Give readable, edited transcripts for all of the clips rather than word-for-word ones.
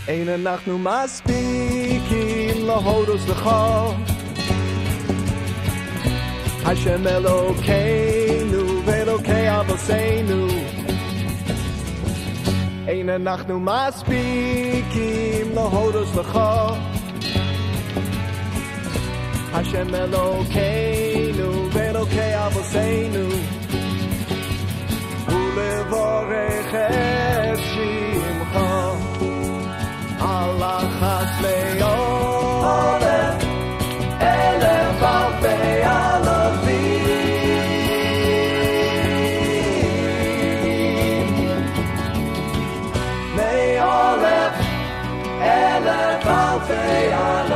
אין אנחנו מספיקים להודות לך השם אלוקינו ואלוקי אבותינו אין אנחנו מספיקים להודות לך השם אלוקינו ואלוקי אבותינו ולברך את שמך הלחס ליום אלף אלפי אלפים מעולף אלף אלפי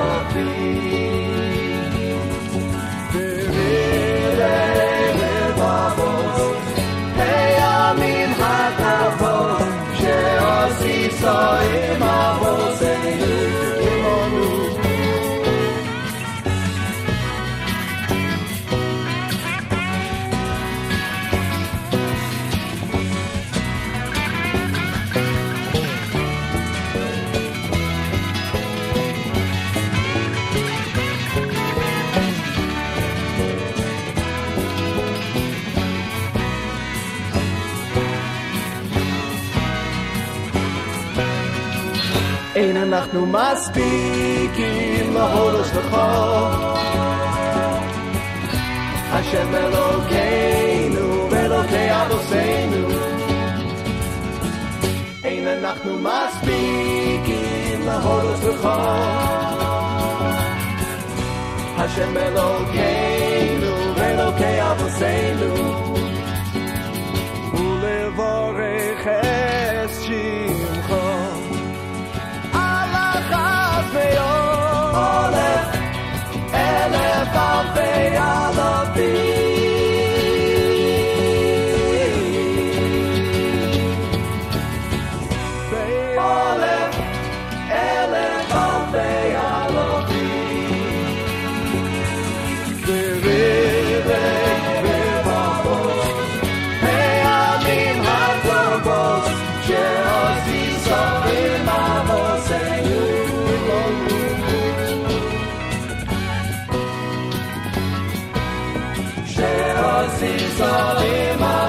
אלפים ברירי רבבות הימים הטובות שעשיסו עם אבותינו עמנו אין אנחנו מספיקים להודות לך השם אלוקינו ואלוקי אבותינו אין אנחנו מספיקים להודות לך השם אלוקינו ואלוקי אבותינו ולברך את שמך אלף אלף אלפי אלפים באלף אלף אלפי אלפים ברירי רבבות הימים הטובות שעשיסו עם אבותינו שעשיסו עם אבותינו